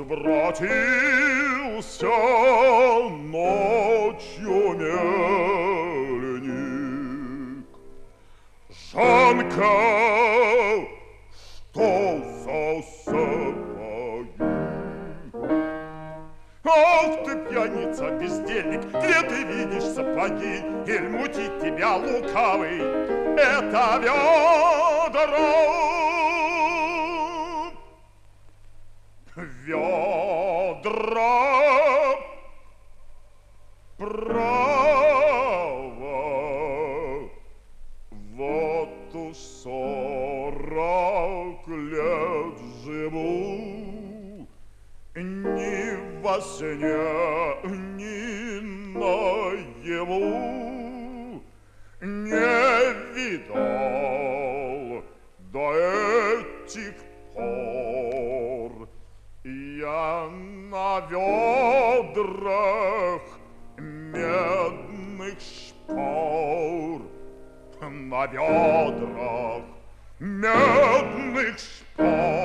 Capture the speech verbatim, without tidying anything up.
возвратился ночью мельник. Жанка, что за сапоги? Ах ты, пьяница, бездельник, где ты видишь сапоги? Иль мутит тебя лукавый это ведро? Ведра право, вот уж сорок лет живу, ни во сне, ни наяву не видал до этих пор я на ведрах медных шпор, на ведрах медных шпор.